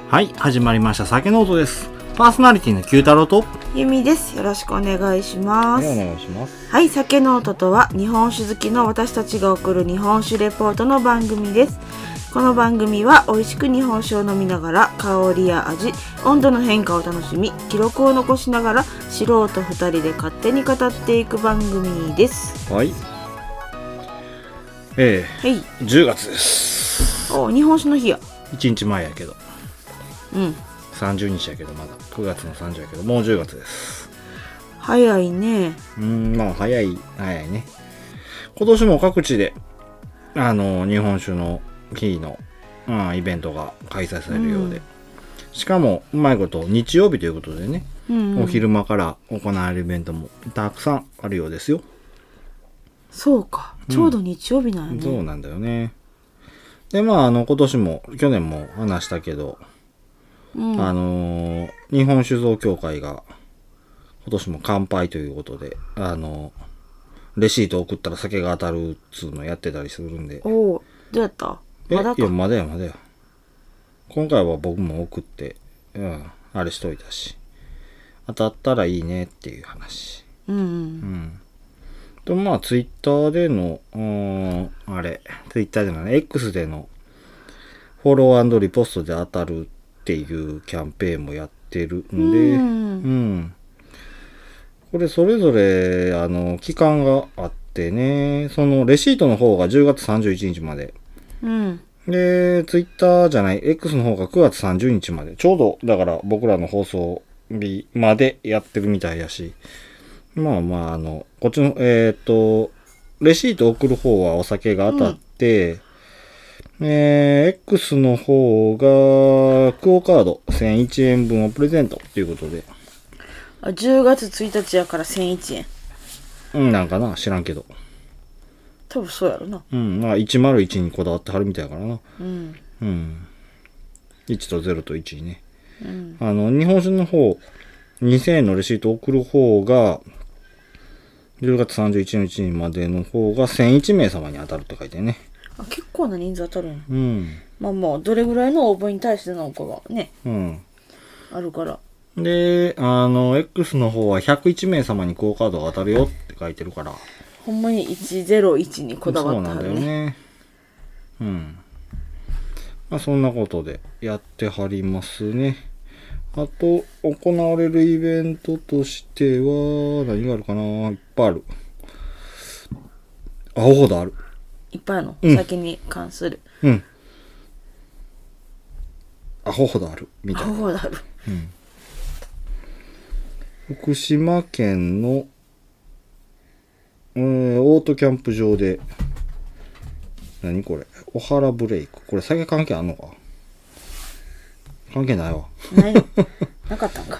はい、始まりました酒ノートです。パーソナリティの九太郎とゆみです。よろしくお願いします。 お願いします。 はい、酒ノートとは日本酒好きの私たちが送る日本酒レポートの番組です。この番組は美味しく日本酒を飲みながら香りや味、温度の変化を楽しみ、記録を残しながら素人2人で勝手に語っていく番組です。 はい。 はい、 10月です。 お、日本酒の日や。 1日前やけど。 うん。 30日やけどまだ9月の30やけどもう10月です。 早いね。 まあ早いね。今年も各地で日本酒の日の、イベントが開催されるようで、しかもうまいこと日曜日ということでね、お昼間から行われるイベントもたくさんあるようですよ。 そうか、ちょうど日曜日なんやね。 そうなんだよね。で今年も去年も話したけど、日本酒造協会が今年も乾杯ということでレシート送ったら酒が当たるっつうのやってたりするんで。 おお、どうやった？まだか？ いやまだや。今回は僕も送ってあれしといたし、当たったらいいねっていう話。とまあツイッターでのツイッターでのね X でのフォロー&リポストで当たるっていうキャンペーンもやってるんで、これそれぞれ期間があってね、そのレシートの方が10月31日まで、でツイッターじゃない X の方が9月30日まで、ちょうどだから僕らの放送日までやってるみたいやし、こっちのレシート送る方はお酒が当たって、X の方がクオカード1001円分をプレゼントということで。 10月1日やから1001円。 なんかな、知らんけど。 多分そうやろな。 101にこだわってはるみたいやからな。1と0と1にね。日本酒の方、2000円のレシート送る方が、10月31日までの方が1001名様に当たるって書いてね。 結構な人数当たるんや。どれぐらいの応募に対してのかがね、あるから。 で、X の方は101名様にクオカードが当たるよって書いてるから。 ほんまに101にこだわってはるね。 そうなんだよね。そんなことでやってはりますね。あと、行われるイベントとしては、何があるかな？いっぱいある。アホほどある。 いっぱいあるの？酒に関する。 アホほどある。みたいな。 アホほどある。 福島県の、オートキャンプ場で、何これ？おはらブレイク。これ酒関係あんのか？関係ないわ。 なかったんか。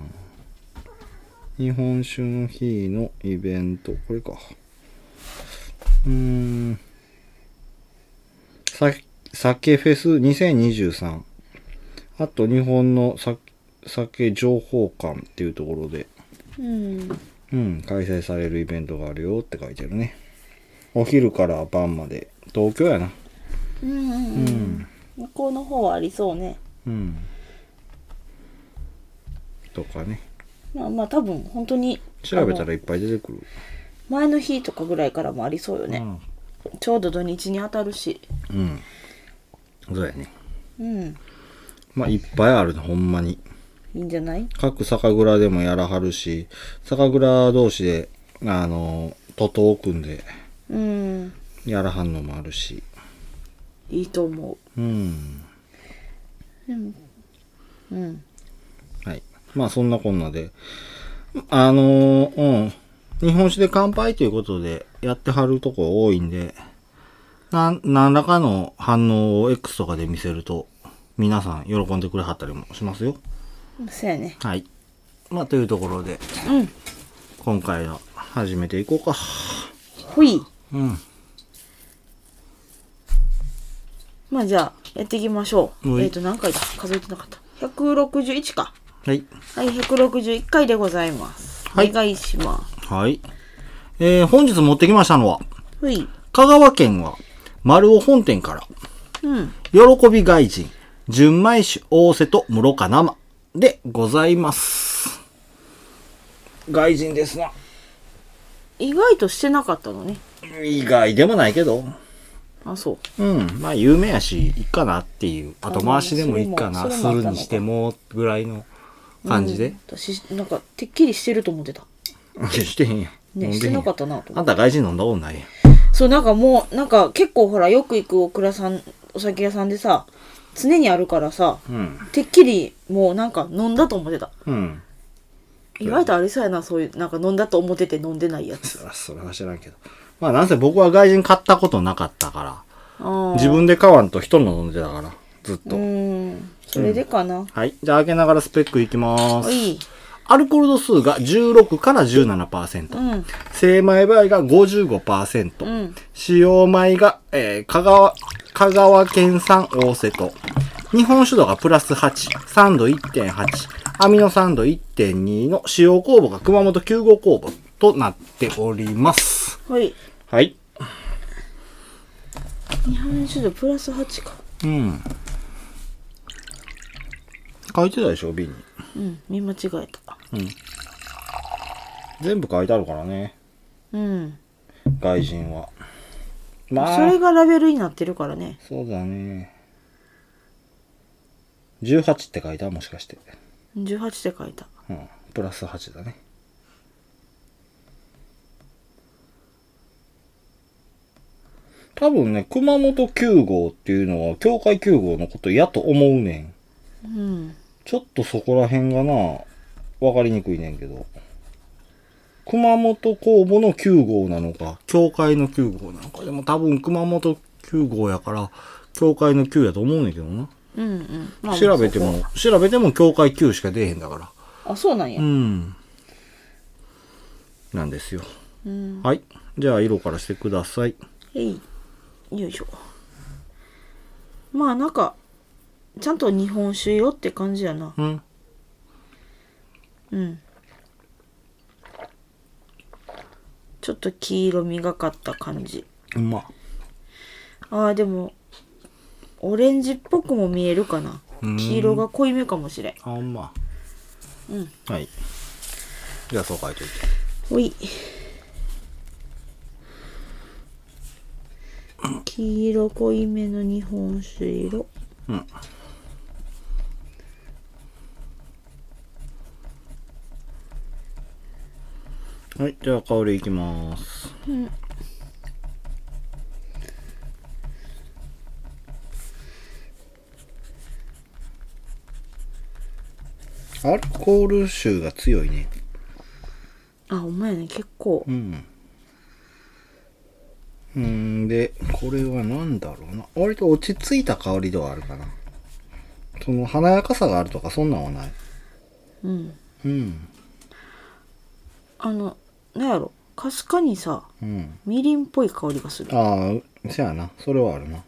日本酒の日のイベント、これか。酒フェス2023。あと日本の酒情報館っていうところで、開催されるイベントがあるよって書いてるね。お昼から晩まで。東京やな。 向こうの方はありそうね。 とかね。 多分本当に調べたらいっぱい出てくる。 前の日とかぐらいからもありそうよね。ちょうど土日に当たるし。 そうやね。いっぱいあるね、ほんまに。 いいんじゃない？ 各酒蔵でもやらはるし、酒蔵同士で徒党を組んでやらはんのもあるし。 いいと思う。 はい。そんなこんなで、日本酒で乾杯ということでやってはるとこ多いんで、何らかの反応を X とかで見せると皆さん喜んでくれはったりもしますよ。 そうやね。 はい。というところで、今回は始めていこうか。 ほい。じゃあやっていきましょう。何回だ？数えてなかった。161か。はい、161回でございます。お願いします。 はい。本日持ってきましたのは、 はい、 香川県は丸尾本店から、喜び外人純米酒大瀬戸室賀生でございます。外人ですな。 意外としてなかったのね。 意外でもないけど。 あ、そう。 うん。まあ有名やし、いっかなっていう。後回しでもいいかな。すそれもるにしても、ぐらいの感じで。 私、なんか、てっきりしてると思ってた。 してへんやん。 ね、してなかったなと思って。 あんた外人飲んだことないやん。 そう、なんかもう、なんか結構ほら、よく行くお酒屋さんでさ、常にあるからさ、てっきりもうなんか飲んだと思ってた。意外とありそうやな、そういう、なんか飲んだと思ってて飲んでないやつ。 それは知らんけど。まあなんせ僕は外人買ったことなかったから、自分で買わんと人の飲んでたから、ずっと。 それでかな。 はい。じゃあ開けながらスペックいきます。 はい。 アルコール度数が16から17%。精米倍が 55%。使用米が、香川県産大瀬戸。日本酒度がプラス8。酸度 1.8。アミノ酸度 1.2 の使用酵母が熊本9号酵母となっております。 はい。 はい。 日本酒度プラス8か。 書いてたでしょ、瓶に。 見間違えた。 全部書いてあるからね。外人は。まあ。 それがラベルになってるからね。 そうだね。18って書いたもしかして。 18って書いた。 プラス8だね。多分ね、熊本9号っていうのは、境界9号のことやと思うねん。ちょっとそこら辺がな、わかりにくいねんけど。熊本工房の9号なのか、境界の9号なのか。でも多分熊本9号やから、境界の9やと思うねんけどな。調べても境界9しか出えへんだから。 あ、そうなんや。 なんですよ。はい。じゃあ色からしてください。 よいしょ。まあなんか、ちゃんと日本酒よって感じやな。ちょっと黄色みがかった感じ。でも、オレンジっぽくも見えるかな。黄色が濃いめかもしれん。 はい。じゃあそう書いといて。 ほい。黄色濃いめの日本酒色。 はい、じゃあ香りいきます。アルコール臭が強いね。 ほんまやね、結構。 で、これは何だろうな。割と落ち着いた香りではあるかな。その華やかさがあるとかそんなんはない。 なんやろ、かすかにさ、みりんっぽい香りがする。 そやな。それはあるな。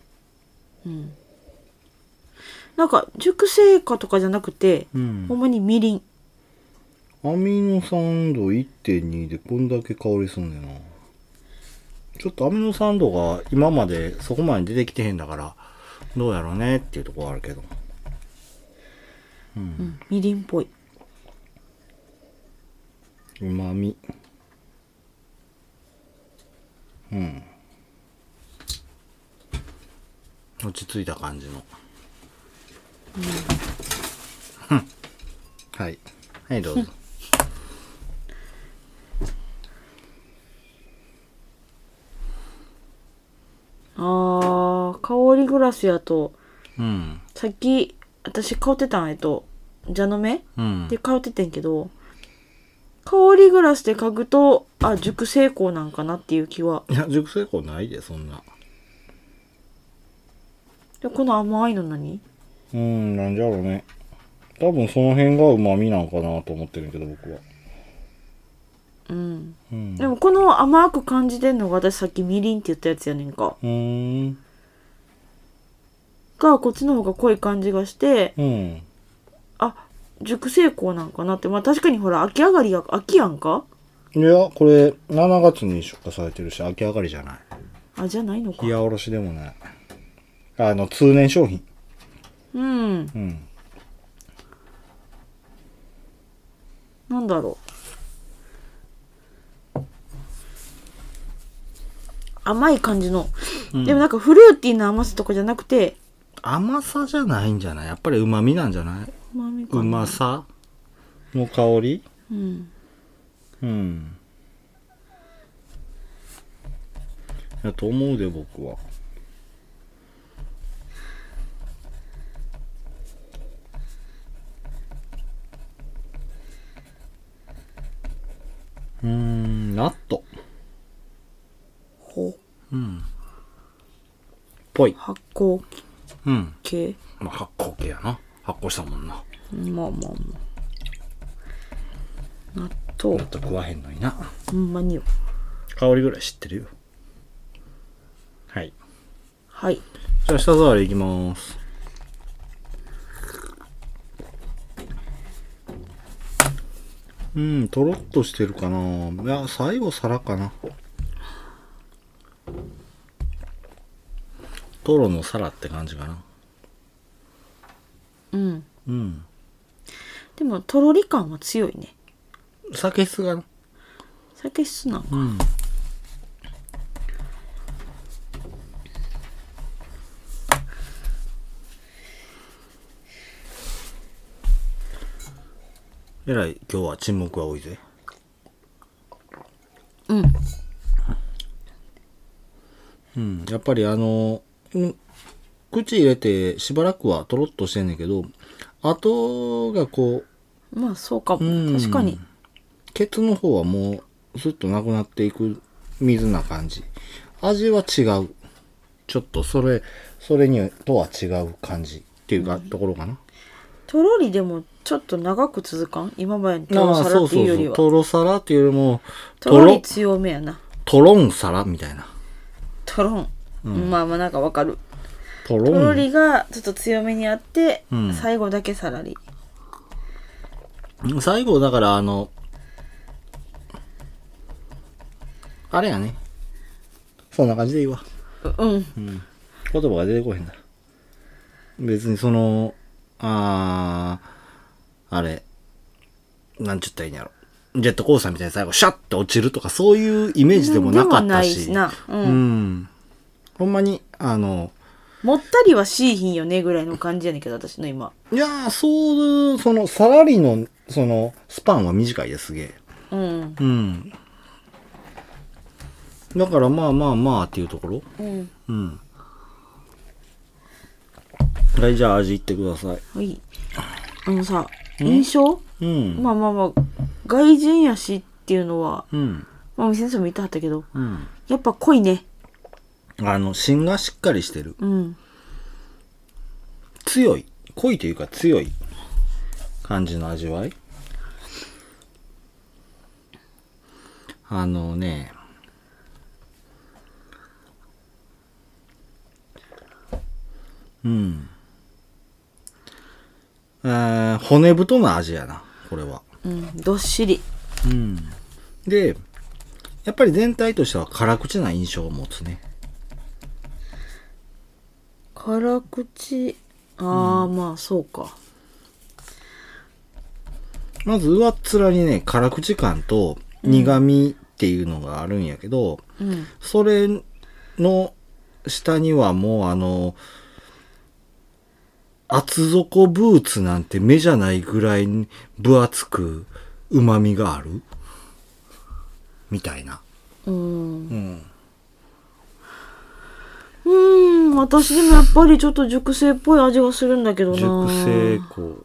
なんか、熟成果とかじゃなくて、ほんまにみりん。 アミノ酸度 1.2 でこんだけ香りすんねんな。ちょっとアミノ酸度が今までそこまで出てきてへんだから、どうやろうねっていうところはあるけど。 みりんっぽい。 うまみ。落ち着いた感じの。はい。はい、どうぞ。 香りグラスやと、 うん。 さっき私買うてたん蛇の目、で買うててんけど、香りグラスで嗅ぐと熟成香なんかなっていう気は。 いや、熟成香ないで、そんな。 でこの甘いの何？ なんじゃろうね。多分その辺が旨味なんかなと思ってるけど、僕は。 でもこの甘く感じてんのが私さっきみりんって言ったやつやねんか。がこっちの方が濃い感じがして、熟成香なんかなって。まあ確かにほら、秋やんか。 いや、これ7月に出荷されてるし、秋上がりじゃない。 じゃないのか。 冷やおろしでもない。通年商品。 うん。なんだろう。甘い感じの、でもなんかフルーティーな甘さとかじゃなくて、 甘さじゃないんじゃない？やっぱり旨味なんじゃない？うまさの香り？やと思うで、僕は。ナット。ぽい。 発酵系。 まあ発酵系やな。発酵したもんな。 まあ。納豆食わへんのにな。 ほんまによ。 香りぐらい知ってるよ。はい。じゃあ舌触りいきます。とろっとしてるかな。いや、最後皿かな。トロの皿って感じかな。 でもとろり感は強いね。 酒質がな。 酒質なんか。 えらい今日は沈黙が多いぜ。やっぱり口入れてしばらくはとろっとしてんねんけど、後がこう、まあそうかも。確かに。 ケツの方はもうスッとなくなっていく水な感じ。味は違う。ちょっとそれにとは違う感じっていうか、ところかな。 とろりでもちょっと長く続かん？今までのとろ皿っていうよりは。 とろ皿っていうよりもとろり強めやな。 とろん皿みたいな。 とろん。まあなんかわかる。とろりがちょっと強めにあって、最後だけさらり。 最後だからあれやね。そんな感じでいいわ。言葉が出てこへんだ。別にあれ、なんちゅったらいいんやろ。ジェットコースターみたいに最後シャッて落ちるとかそういうイメージでもなかったし。 でもないしな。 ほんまにもったりはしいひんよねぐらいの感じやねんけど、私の今。 いやー、サラリのスパンは短いですげえ。だからまあっていうところ。はい、じゃあ味いってください。 はい。さ、印象？まあ、外人やしっていうのは、お店の人も言ってはったけど、やっぱ濃いね。 芯がしっかりしてる。強い。濃いというか強い感じの味わい。骨太な味やな、これは。 どっしり。 で、やっぱり全体としては辛口な印象を持つね。 辛口。まあそうか。 まず上っ面にね、辛口感と苦味っていうのがあるんやけど、それの下にはもう厚底ブーツなんて目じゃないぐらいに分厚く旨味があるみたいな。 私でもやっぱりちょっと熟成っぽい味がするんだけどな。 熟成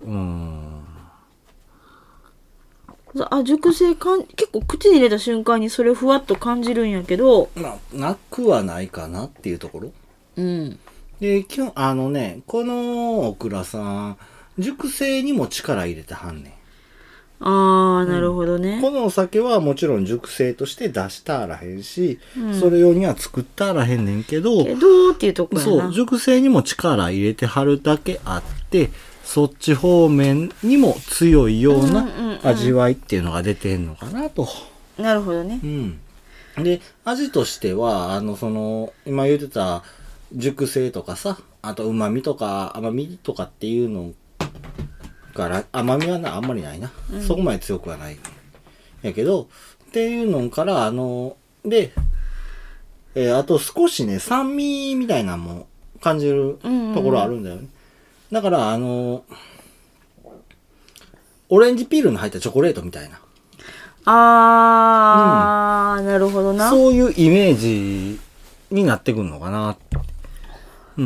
熟成結構口に入れた瞬間にそれをふわっと感じるんやけど、 なくはないかなっていうところ。で、このオクラさん、熟成にも力入れてはんねん。 なるほどね。 このお酒はもちろん熟成として出したあらへんし、それ用には作ったあらへんねんけど、 っていうとこやな。 そう、熟成にも力入れてはるだけあって、そっち方面にも強いような味わいっていうのが出てんのかなと。 なるほどね。 で、味としては、今言ってた、 熟成とかさ、あと旨味とか甘みとかっていうのから、甘みはな、あんまりないな。そこまで強くはない。やけど、っていうのから、で、あと少しね、酸味みたいなのも感じるところあるんだよね。だから、オレンジピールの入ったチョコレートみたいな。 なるほどな。 そういうイメージになってくるのかな。うん。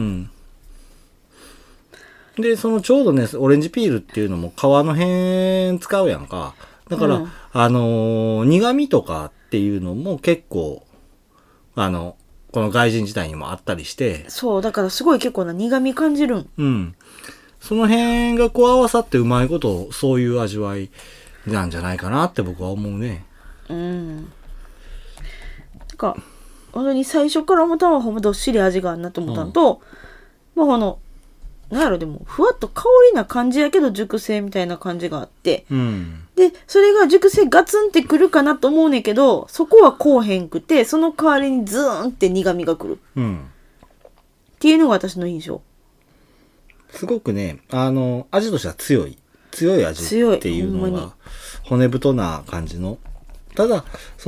で、そのちょうどね、オレンジピールっていうのも皮の辺使うやんか。だから、苦味とかっていうのも結構、この外人自体にもあったりして。 そう、だからすごい結構な苦味感じるん。 うん。その辺がこう合わさってうまいこと、そういう味わいなんじゃないかなって僕は思うね。 なんか、本当に最初から思ったのはほんまどっしり味があるなと思ったのと、まあなんやろでも、ふわっと香りな感じやけど熟成みたいな感じがあって、で、それが熟成ガツンってくるかなと思うねんけど、そこはこうへんくて、その代わりにズーンって苦味がくる。っていうのが私の印象。 すごくね、味としては強い味っていうのが、骨太な感じの。ただ、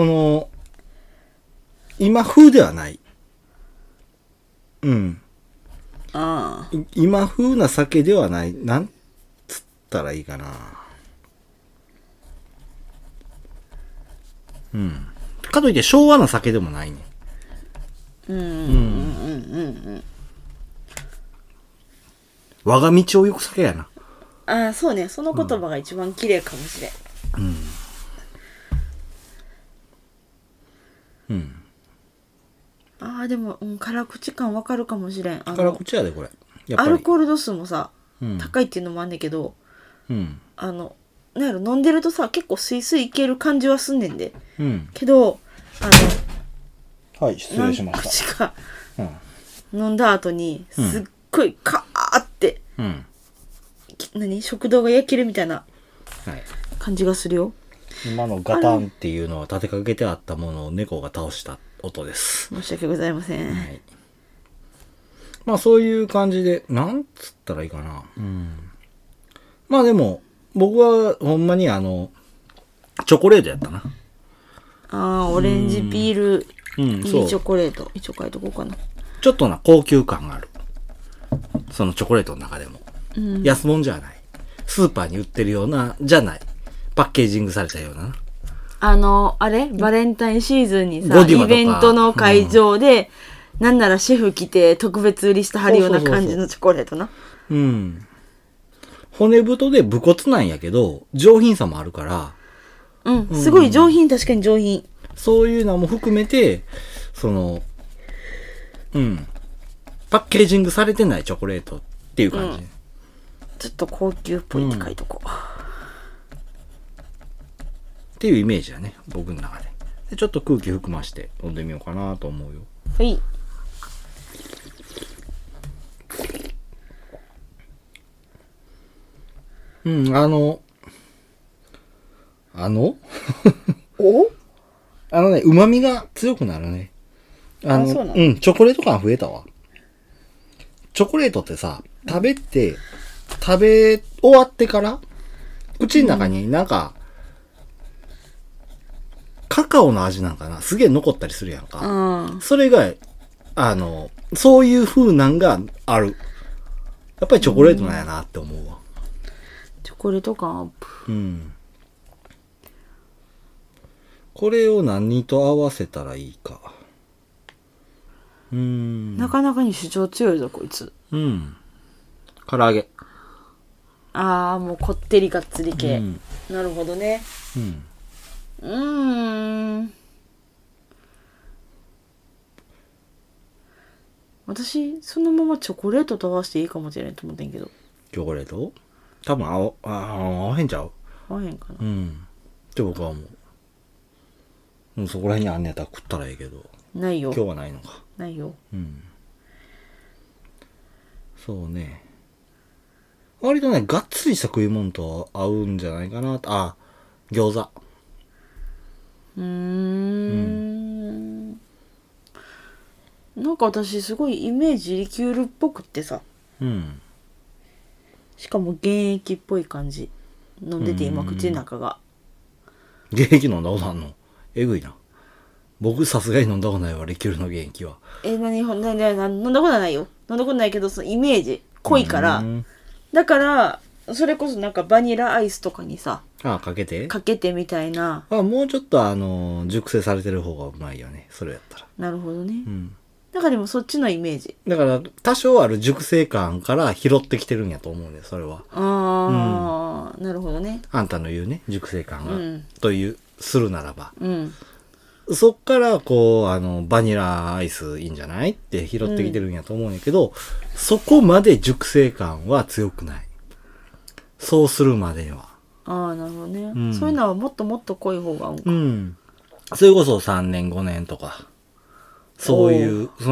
今風ではない。今風な酒ではない。なんつったらいいかな。かといって昭和な酒でもないね。我が道を行く酒やな。 そうね。その言葉が一番綺麗かもしれん。でも、辛口感わかるかもしれん。 辛口やで、これ。 アルコール度数もさ、高いっていうのもあんねんけど、なんやろ、飲んでるとさ、結構スイスイいける感じはすんねんで。けど、 はい、失礼しました。飲んだ後に、すっごいカーって、食道が焼けるみたいな感じがするよ。 今のガタンっていうのは立てかけてあったものを猫が倒した音です。 申し訳ございません。 まあそういう感じで、なんつったらいいかな。まあでも、僕はほんまにチョコレートやったな。 オレンジピール、いいチョコレート。一応書いとこうかな。 ちょっとな、高級感がある。そのチョコレートの中でも。安物じゃない。スーパーに売ってるような、じゃない。パッケージングされたような。 あれバレンタインシーズンにさ、イベントの会場で、なんならシェフ来て特別売りしてはるような感じのチョコレートな。 骨太で武骨なんやけど、上品さもあるから。 すごい上品、確かに上品。 そういうのも含めて、パッケージングされてないチョコレートっていう感じ。 ちょっと高級っぽいって書いとこう。 っていうイメージだね、僕の中で。ちょっと空気含まして飲んでみようかなと思うよ。 はい。お旨味が強くなるね。チョコレート感増えたわ。チョコレートってさ、食べ終わってから、口の中になんか、カカオの味なんかな、すげえ残ったりするやんか。それが、そういう風なんがある。やっぱりチョコレートなんやなって思うわ。 チョコレート感アップ。 これを何と合わせたらいいか。 なかなかに主張強いぞ、こいつ。 唐揚げ。 もうこってりがっつり系。なるほどね。私、そのままチョコレートと合わせていいかもしれないと思ってんけど。 チョコレート多分合わへんちゃう？ 合わへんかな。 って僕は思う。そこら辺にあんねやったら食ったらいいけど。 ないよ。 今日はないのか。 ないよ。 そうね。割とね、がっつりした食い物と合うんじゃないかな。餃子。 なんか私すごいイメージリキュールっぽくってさ、 うんしかも原液っぽい感じ飲んでて今口の中が。 原液飲んだことあんの？えぐいな。僕さすがに飲んだことないわ、リキュールの原液は。 飲んだことないよ。飲んだことないけど、そのイメージ濃いから、だからそれこそなんかバニラアイスとかにさ、 かけてみたいな。 もうちょっと熟成されてる方がうまいよね、それやったら。 なるほどね。なんかでもそっちのイメージ。 だから多少ある熟成感から拾ってきてるんやと思うね、それは。 なるほどね。 あんたの言うね、熟成感が、とするならば。そっからバニラアイスいいんじゃないって拾ってきてるんやと思うんやけど、そこまで熟成感は強くない。そうするまでは。 なるほどね、そういうのはもっともっと濃い方が合うんか。 それこそ3年5年とか。そういう、イ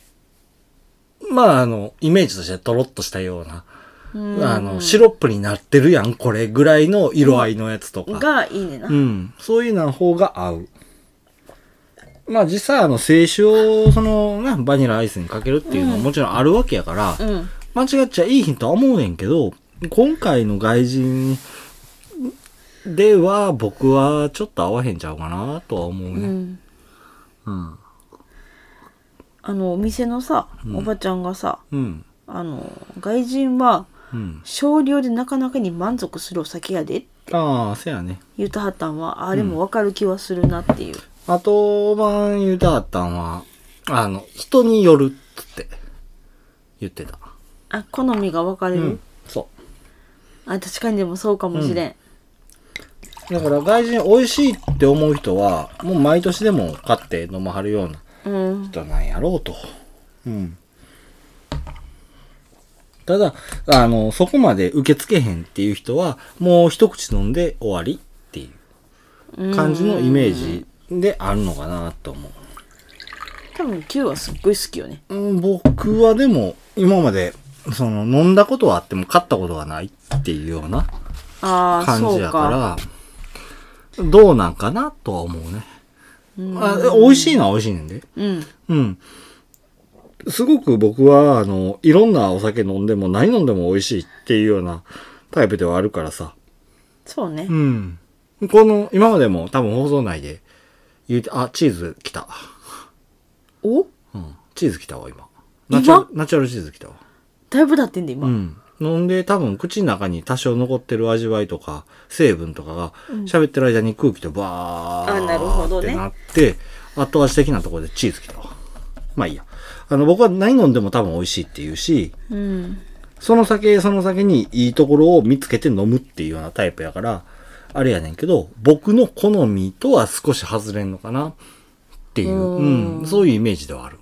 メージとしてトロッとしたような、シロップになってるやん、これぐらいの色合いのやつとか。 がいいねな。 そういうの方が合う。実際清酒を、バニラアイスにかけるっていうのはもちろんあるわけやから、間違っちゃいいヒントは思うねんけど、今回の外人では僕はちょっと合わへんちゃうかなとは思うね。 お店のさ、おばちゃんがさ、外人は少量でなかなかに満足するお酒やで。 そうやね。 言うたはったんは、あれもわかる気はするなっていう。 あと、言うたはったんは、人によるって言ってた。 好みが分かれる、 そう。 確かにでもそうかもしれん。 だから外人美味しいって思う人は、もう毎年でも買って飲まはるような人なんやろうと。ただ、そこまで受け付けへんっていう人は、もう一口飲んで終わりっていう感じのイメージであるのかなと思う。 多分 Q はすっごい好きよね。 僕はでも、今まで、飲んだことはあっても買ったことがないっていうような感じやから、どうなんかなとは思うね。美味しいのは美味しいねんで。すごく僕は、いろんなお酒飲んでも何飲んでも美味しいっていうようなタイプではあるからさ。 そうね。 今までも多分放送内で言うて、チーズ来た。チーズ来たわ、今。ナチュラルチーズ来たわ。 だいぶ経ってんで、今。 飲んで多分口の中に多少残ってる味わいとか、成分とかが喋ってる間に空気とバーってなって、後味的なところでチーズ来たわ。まあいいや。僕は何飲んでも多分美味しいって言うし、その酒にいいところを見つけて飲むっていうようなタイプやから、あれやねんけど、僕の好みとは少し外れんのかなっていう、そういうイメージではある。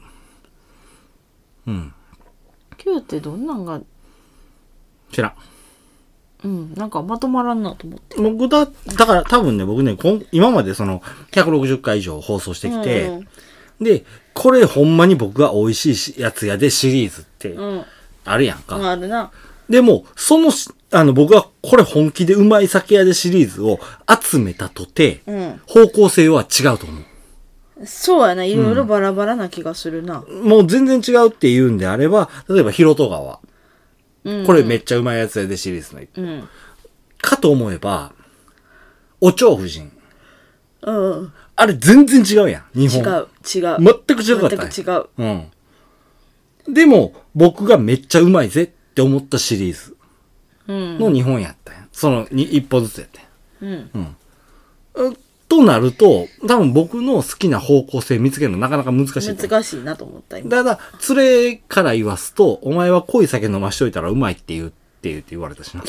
Q ってどんなんが知らん。なんかまとまらんなと思って。 だから多分ね、僕ね、今まで160回以上放送してきて、で、これほんまに僕が美味しいやつやでシリーズってあるやんか。 あるな。 でも、僕がこれ本気でうまい酒屋でシリーズを集めたとて、方向性は違うと思う。 そうやな、いろいろバラバラな気がするな。 もう全然違うって言うんであれば、例えば広戸川。これめっちゃうまいやつやでシリーズの。かと思えば、お蝶夫人。あれ全然違うやん、日本。 違う。 全く違かったね。 全く違う。でも、僕がめっちゃうまいぜって思ったシリーズの日本やったやん。一歩ずつやったやん。となると、多分僕の好きな方向性見つけるのなかなか難しい。 難しいなと思った今。 ただ、連れから言わすと、お前は濃い酒飲ましといたらうまいって言われたしな。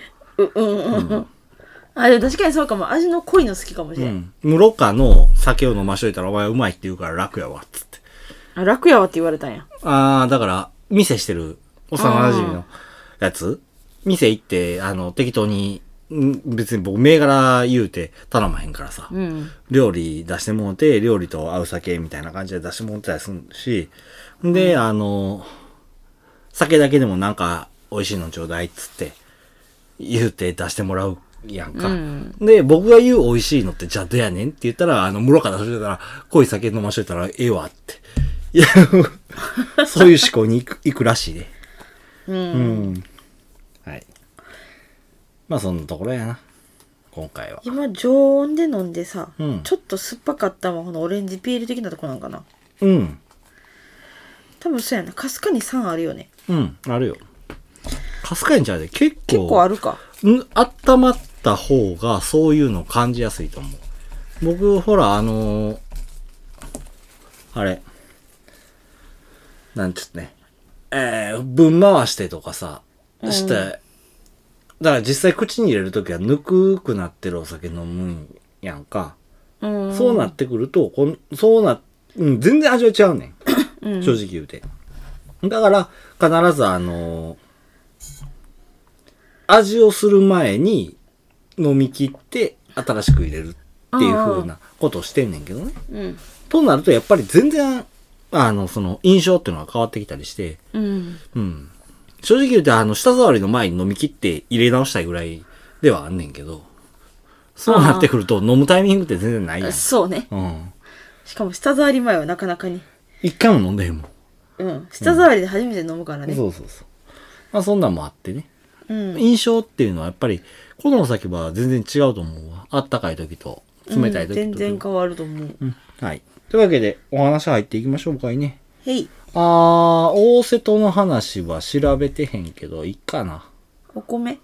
でも確かにそうかも。味の濃いの好きかもしれん。 室賀の酒を飲ましといたらお前はうまいって言うから楽やわ、つって。 楽やわって言われたんや。 だから、店してる、幼馴染のやつ店行って、適当に、別に僕銘柄言うて頼まへんからさ、料理出してもうて、料理と合う酒みたいな感じで出してもうてたりするし、で、酒だけでもなんか美味しいのちょうだいっつって言うて出してもらうやんか。で、僕が言う美味しいのってじゃあどうやねんって言ったら、室から出しといたら、濃い酒飲ましといたらええわって。いや、 そういう思考に行くらしいで。 うん。 うん。はい。まあそんなところやな。今回は。 今常温で飲んでさ、 うん、 ちょっと酸っぱかったままこのオレンジピール的なとこなんかな。 うん。 多分そうやな。かすかに酸あるよね。 うん、あるよ。かすかにちゃうで結構あるか。 温まった方がそういうの感じやすいと思う。僕、ほら、あれ、なんつってね、ぶん回してとかさ、して、だから実際口に入れるときはぬくくなってるお酒飲むんやんか。そうなってくると、全然味は違うねん。正直言うて。だから、必ず味をする前に飲み切って新しく入れるっていう風なことをしてんねんけどね。となると、やっぱり全然、その印象っていうのが変わってきたりして、正直言うて、舌触りの前に飲み切って入れ直したいぐらいではあんねんけど、そうなってくると飲むタイミングって全然ないやん。 そうね。しかも舌触り前はなかなかに。 一回も飲んでへんもん。舌触りで初めて飲むからね。 そう。まあそんなんもあってね。印象っていうのはやっぱり、このお酒は全然違うと思うわ。あったかい時と冷たい時と。 全然変わると思う。 はい。というわけで、お話入っていきましょうかいね。 へい。 大瀬戸の話は調べてへんけど、いっかな。 お米。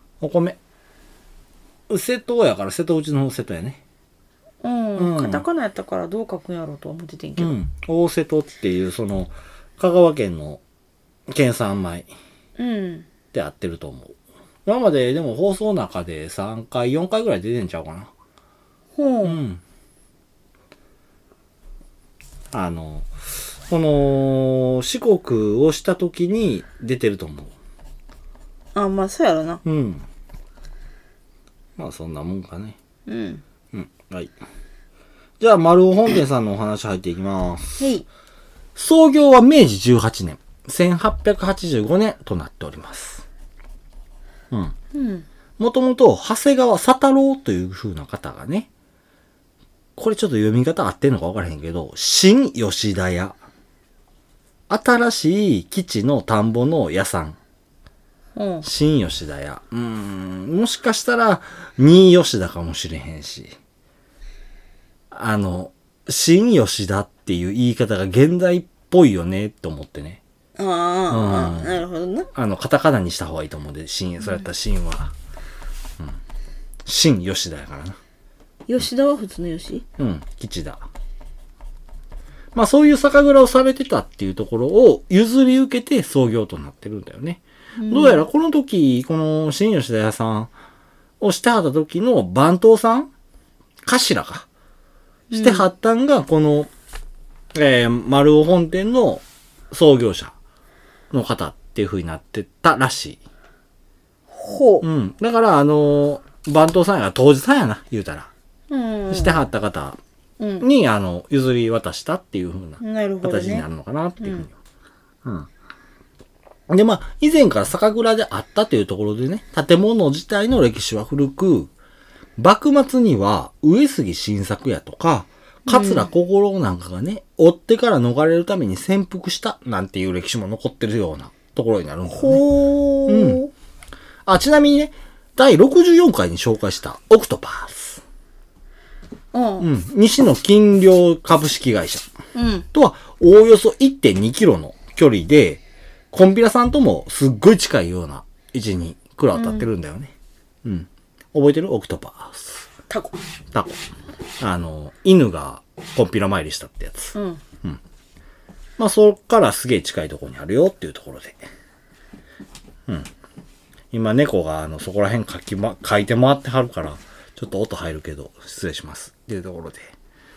瀬戸やから瀬戸内の瀬戸やね。 カタカナやったからどう書くんやろうと思っててんけど。 大瀬戸っていう、香川県の県産米で合ってると思う。今まででも放送の中で3回、4回ぐらい出てんちゃうかな。この四国をした時に出てると思う。 まあそうやろな。 まあそんなもんかね。はい。じゃあ、丸尾本店さんのお話入っていきます。創業は明治18年、1885年となっております。もともと、長谷川佐太郎という風な方がね、これちょっと読み方合ってんのか分からへんけど、新吉田屋。新しい基地の田んぼの屋さん。新吉田屋。もしかしたら、新吉田かもしれへんし。新吉田っていう言い方が現代っぽいよねって思ってね。 なるほどな。 カタカナにした方がいいと思うんで、そうやったら新は。新吉田やからな。 吉田は普通の吉？ 吉田。まあそういう酒蔵をされてたっていうところを譲り受けて創業となってるんだよね。どうやらこの時、この新吉田屋さんをしてはった時の番頭さん頭か。してはったんが、この、丸尾本店の創業者の方っていう風になってたらしい。だから、番頭さんや当時さんやな、言うたら。してはった方に、譲り渡したっていう風な形になるのかなっていうふうに。で、まあ、以前から酒蔵であったというところでね、建物自体の歴史は古く、幕末には上杉晋作屋とか、桂小五郎なんかがね、追ってから逃れるために潜伏したなんていう歴史も残ってるようなところになるんだよね。ちなみにね、第64回に紹介したオクトパース。西野金陵株式会社。とは、おおよそ 1.2 キロの距離で、コンピラさんともすっごい近いような位置に蔵を立ってるんだよね。覚えてる？オクトパース。 タコ。 犬がコンピラ参りしたってやつ。まあ、そっからすげえ近いところにあるよっていうところで。今、猫がそこら辺書いて回ってはるから、ちょっと音入るけど、失礼します。っていうところで。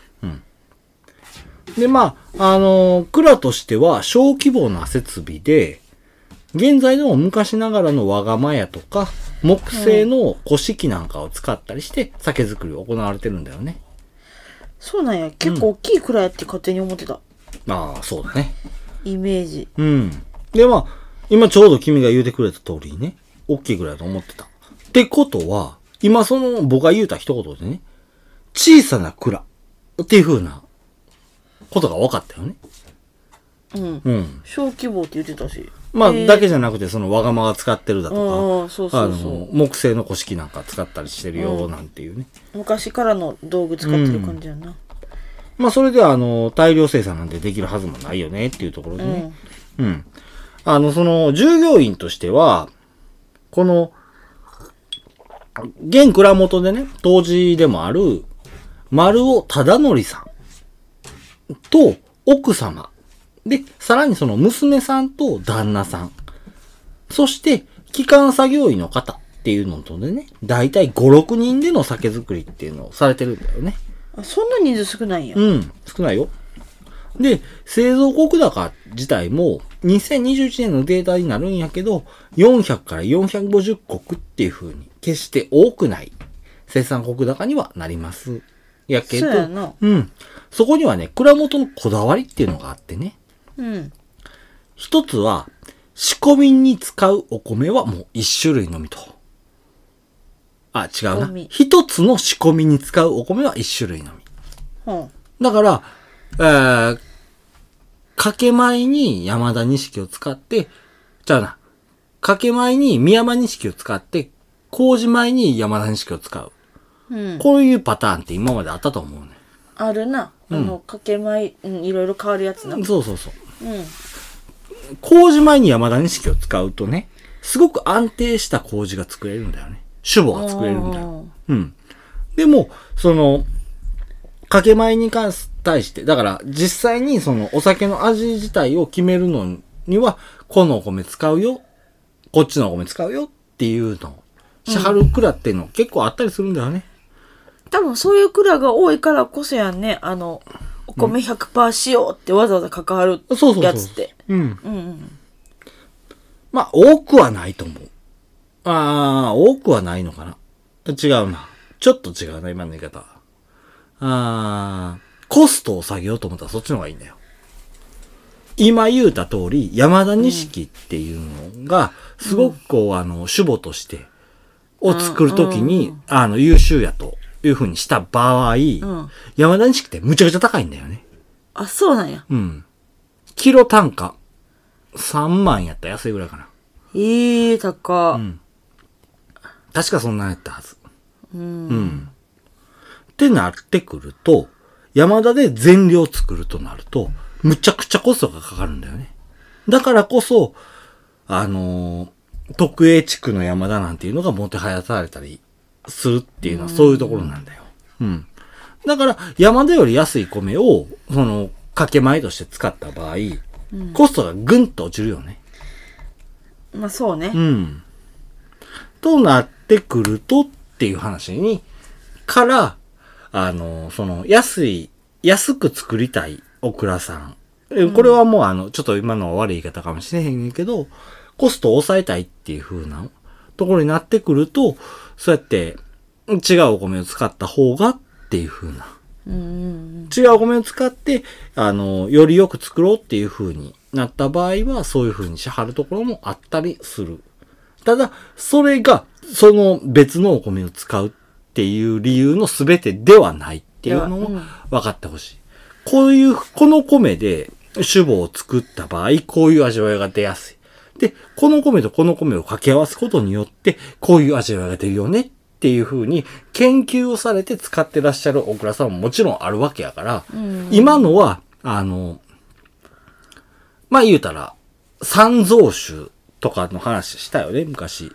で、まあ、蔵としては小規模な設備で、現在でも昔ながらの和釜屋とか、木製の古式なんかを使ったりして、酒造りを行われてるんだよね。 そうなんや。結構大きい蔵やって勝手に思ってた。 そうだね。 イメージ。 で、まあ、今ちょうど君が言うてくれた通りにね、大きい蔵やと思ってた。ってことは、今僕が言うた一言でね、小さな蔵っていう風なことが分かったよね。 小規模って言ってたし。 まあ、だけじゃなくて、そのわがまが使ってるだとか、 そうそうそう木製の古式なんか使ったりしてるよ、なんていうね。 昔からの道具使ってる感じやな。 まあ、それでは、大量生産なんてできるはずもないよね、っていうところでね。その、従業員としては、この、現蔵元でね、当時でもある、丸尾忠則さんと奥様。で、さらにその娘さんと旦那さん。そして、基幹作業員の方っていうのとでね、だいたい5、6人での酒造りっていうのをされてるんだよね。 あ、そんな人数少ないんや。 少ないよ。で、製造国高自体も2021年のデータになるんやけど、400から450国っていう風に決して多くない生産国高にはなります。やけど、そこにはね、蔵元のこだわりっていうのがあってね。一つは、仕込みに使うお米はもう一種類のみと。あ、違うな。一つの仕込みに使うお米は一種類のみ。だから、かけ米に山田錦を使って、かけ米に宮山錦を使って、麹米に山田錦を使う。こういうパターンって今まであったと思うね。 あるな。かけ米、いろいろ変わるやつな。 そう。麹米に山田錦を使うとね、すごく安定した麹が作れるんだよね。酒母が作れるんだよ。でも、その、かけ米に対して、だから実際にそのお酒の味自体を決めるのには、このお米使うよ、こっちのお米使うよっていうのを、しはる蔵っていうの結構あったりするんだよね。 多分そういう蔵が多いからこそやんね。お米 100% しようってわざわざ関わるやつって。 まあ、多くはないと思う。多くはないのかな。違うな。ちょっと違うな、今の言い方。コストを下げようと思ったらそっちの方がいいんだよ。今言うた通り、山田錦っていうのが、すごくこう、酒母として、を作るときに、優秀やというふうにした場合、山田錦ってむちゃくちゃ高いんだよね。 あ、そうなんや。 キロ単価、3万やったら安いぐらいかな。 高。 確かそんなんやったはず。ってなってくると、山田で全量作るとなると、むちゃくちゃコストがかかるんだよね。だからこそ、特 A 地区の山田なんていうのがもてはやされたりするっていうのはそういうところなんだよ。だから、山田より安い米を、かけ米として使った場合、コストがぐんと落ちるよね。 まあそうね。 となってくるとっていう話に、から、安く作りたいオクラさん。これはもうちょっと今のは悪い言い方かもしれへんけど、コストを抑えたいっていう風なところになってくると、そうやって違うお米を使った方がっていう風な。違うお米を使って、よりよく作ろうっていう風になった場合は、そういう風にしはるところもあったりする。ただ、それが、その別のお米を使うっていう理由の全てではないっていうのを分かってほしい。この米で酒母を作った場合、こういう味わいが出やすい。で、この米とこの米を掛け合わすことによって、こういう味わいが出るよねっていう風に研究をされて使ってらっしゃるオクラさんももちろんあるわけやから、今のは、まあ言うたら、三蔵酒とかの話したよね、昔。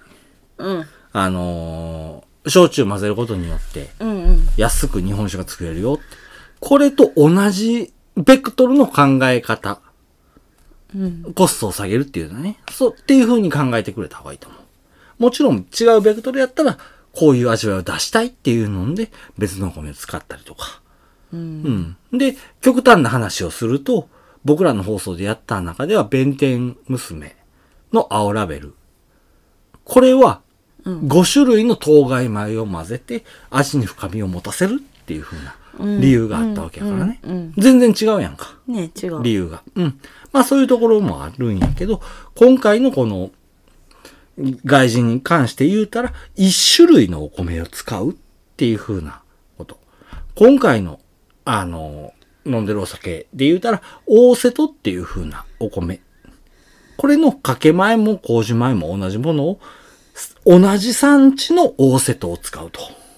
焼酎混ぜることによって、安く日本酒が作れるよって。これと同じベクトルの考え方。コストを下げるっていうのはね。っていう風に考えてくれた方がいいと思う。もちろん違うベクトルやったら、こういう味わいを出したいっていうので、別のお米を使ったりとか。で、極端な話をすると、僕らの放送でやった中では、弁天娘の青ラベル。これは、5種類の当該米を混ぜて、味に深みを持たせるっていう風な理由があったわけやからね。全然違うやんか。 ね、違う。 理由が。まあそういうところもあるんやけど、今回のこの、外人に関して言うたら、1種類のお米を使うっていう風なこと。今回の、 飲んでるお酒で言うたら、大瀬戸っていう風なお米。これのかけ米も麹米も同じものを、同じ産地の大瀬戸を使うと。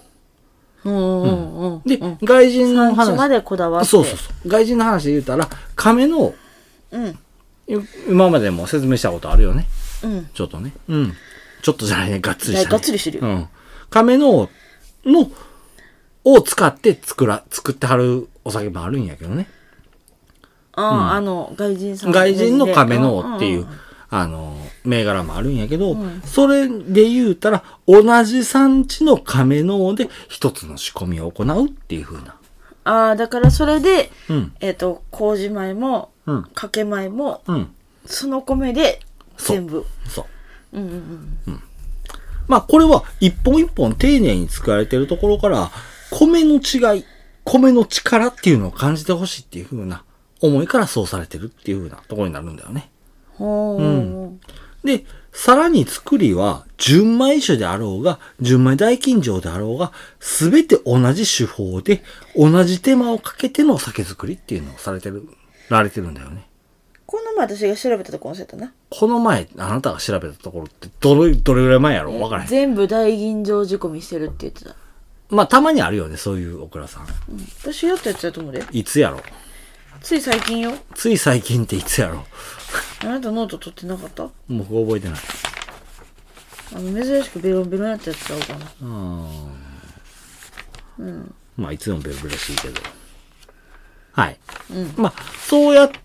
で、外人の話。 産地までこだわって。 そう。外人の話で言うたら、亀の、今までも説明したことあるよね。ちょっとね。ちょっとじゃないね、がっつりした、ね。 がっつりしてるよ。 亀の、を使って作ってはるお酒もあるんやけどね。 外人さん。 外人の亀のっていう、銘柄もあるんやけど、それで言うたら、同じ産地の亀ので一つの仕込みを行うっていう風な。 だからそれで、麹米も、かけ米も、その米で全部。 そう。まあ、これは一本一本丁寧に作られてるところから、米の違い、米の力っていうのを感じてほしいっていう風な思いからそうされてるっていう風なところになるんだよね。で、さらに作りは、純米酒であろうが、純米大吟醸であろうが、すべて同じ手法で、同じ手間をかけての酒造りっていうのをられてるんだよね。 この前私が調べたところ忘れたな。 この前、あなたが調べたところって、どれぐらい前やろうわからへん。 全部大吟醸仕込みしてるって言ってた。 まあ、たまにあるよね、そういうオクラさん。 私やったやつだと思うで。 いつやろ？ つい最近よ。 つい最近っていつやろ？ あなたノート取ってなかった？ 僕覚えてない。 珍しくベロンベロンやったやつちゃうかな。 まあ、いつでもベロベロしいけど。はい。まあ、そうやって、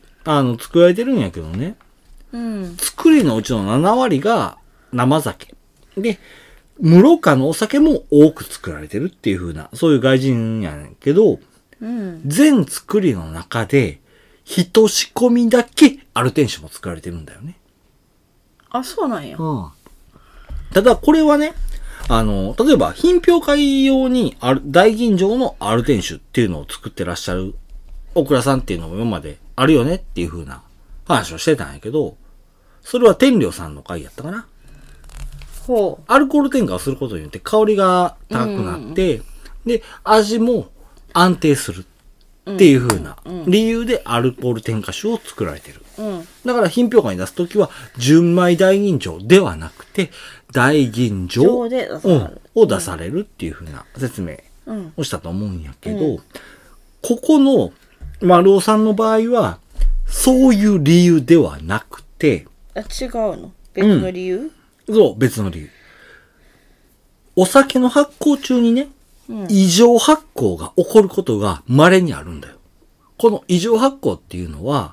作られてるんやけどね。作りのうちの7割が生酒。で、室賀のお酒も多く作られてるっていう風な、そういう外人やねんけど、全作りの中で、一仕込みだけアルテン酒も作られてるんだよね。 そうなんや。 ただ、これはね、例えば、品評会用に大吟醸のアルテン酒っていうのを作ってらっしゃるオクラさんっていうのも今まであるよねっていう風な話をしてたんやけど、それは天領さんの回やったかな。アルコール添加をすることによって香りが高くなって、で、味も安定するっていう風な理由でアルコール添加酒を作られてる。だから品評会に出すときは、純米大吟醸ではなくて、大吟醸を出されるっていう風な説明をしたと思うんやけど、ここの丸尾さんの場合は、そういう理由ではなくて、 違うの？別の理由？ そう、別の理由。お酒の発酵中にね、異常発酵が起こることが稀にあるんだよ。この異常発酵っていうのは、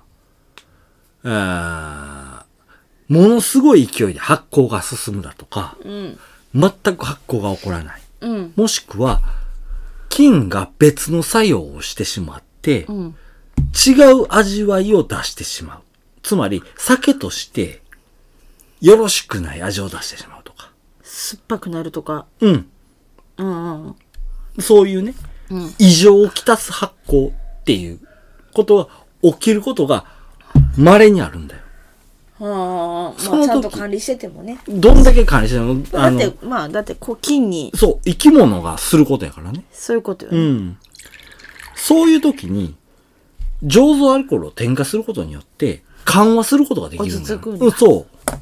ものすごい勢いで発酵が進むだとか、全く発酵が起こらない。もしくは、菌が別の作用をしてしまって、違う味わいを出してしまう。つまり、酒として、よろしくない味を出してしまうとか。 酸っぱくなるとか。 そういうね、異常をきたす発酵っていうことが起きることが稀にあるんだよ。 ちゃんと管理しててもね。 どんだけ管理してもだって菌に。 そう、生き物がすることやからね。 そういうことよね。 そういう時に、醸造アルコールを添加することによって、緩和することができるんだよ。 落ち着くんだ。 そう。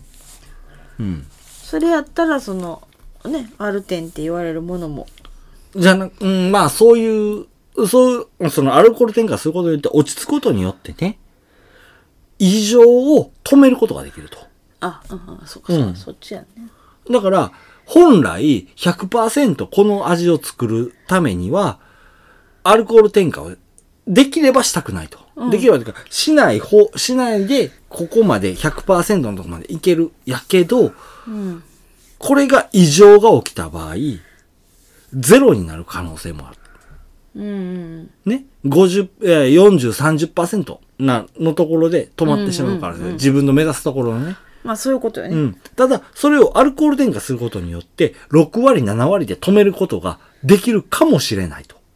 それやったら、アルテンって言われるものも。 まあ、そういう、そのアルコール添加することによって落ち着くことによってね、異常を止めることができると。 そっか、そっちやね。 だから、本来 100% この味を作るためには、アルコール添加をできればしたくないと。できればというか、しないで、ここまで 100% のとこまでいける。やけど、これが異常が起きた場合、ゼロになる可能性もある。ね。40、30% のところで止まってしまうからね。自分の目指すところのね。 まあそういうことよね。 ただ、それをアルコール添加することによって、6割、7割で止めることができるかもしれないと。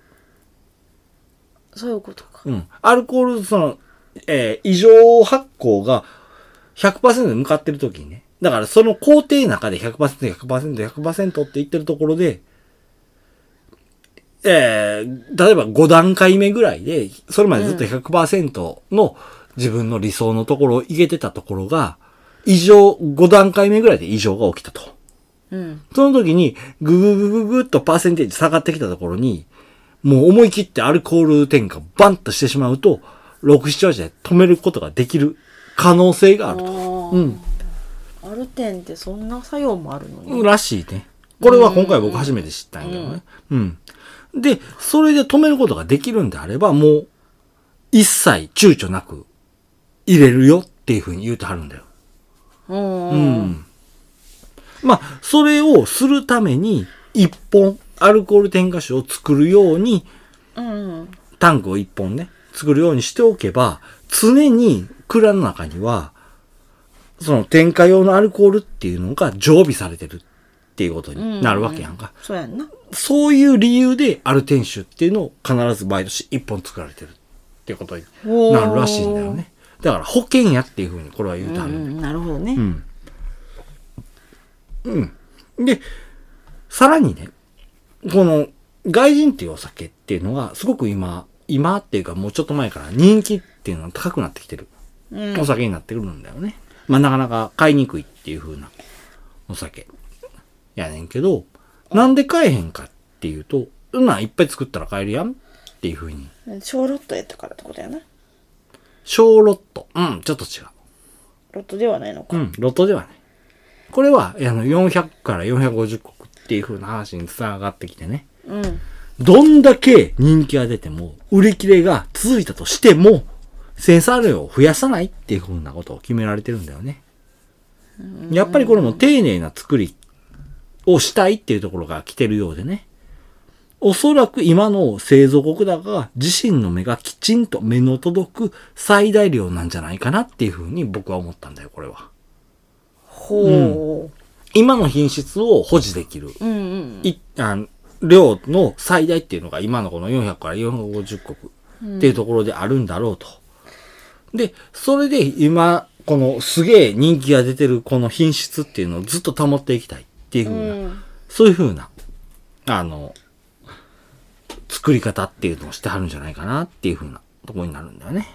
そういうことか。 アルコール、異常発酵が 100% で向かってるときにね。だからその工程の中で 100%、100%、100% って言ってるところで、 例えば5段階目ぐらいで、それまでずっと 100% の自分の理想のところをいけてたところが、5段階目ぐらいで異常が起きたと。 うん。 その時に、ぐっとパーセンテージ下がってきたところに、もう思い切ってアルコール添加バンとしてしまうと、6、7、8で止めることができる可能性があると。うん。 アルテンってそんな作用もあるのね。 らしいね。これは今回僕初めて知ったんやけどね。うん。で、それで止めることができるんであれば、もう、一切躊躇なく入れるよっていうふうに言うてはるんだよ。うん。まあ、それをするために、一本、アルコール添加酒を作るように、タンクを一本ね、作るようにしておけば、常に蔵の中には、その添加用のアルコールっていうのが常備されてるっていうことになるわけやんか。 そうやんな。 そういう理由でアルテン酒っていうのを必ず毎年一本作られてるっていうことになるらしいんだよね。だから保険やっていうふうにこれは言うてあるんだよ。 なるほどね。 で、さらにね、この外人っていうお酒っていうのがすごく今っていうかもうちょっと前から人気っていうのが高くなってきてる。お酒になってくるんだよね。まあなかなか買いにくいっていう風なお酒やねんけど、なんで買えへんかっていうと、いっぱい作ったら買えるやんっていう風に。 小ロットやったからってことやな。 小ロット。ちょっと違う。 ロットではないのか。 ロットではない。これは、400から450石っていう風な話に繋がってきてね。どんだけ人気が出ても、売り切れが続いたとしても、生産量を増やさないっていう風なことを決められてるんだよね。やっぱりこれも丁寧な作りをしたいっていうところが来てるようでね。おそらく今の製造国高が自身の目がきちんと目の届く最大量なんじゃないかなっていう風に僕は思ったんだよ、これは。今の品質を保持できる。量の最大っていうのが今のこの400から450石っていうところであるんだろうと。で、それで今、このすげえ人気が出てるこの品質っていうのをずっと保っていきたいっていう風な、そういう風な、作り方っていうのをしてはるんじゃないかなっていう風なところになるんだよね。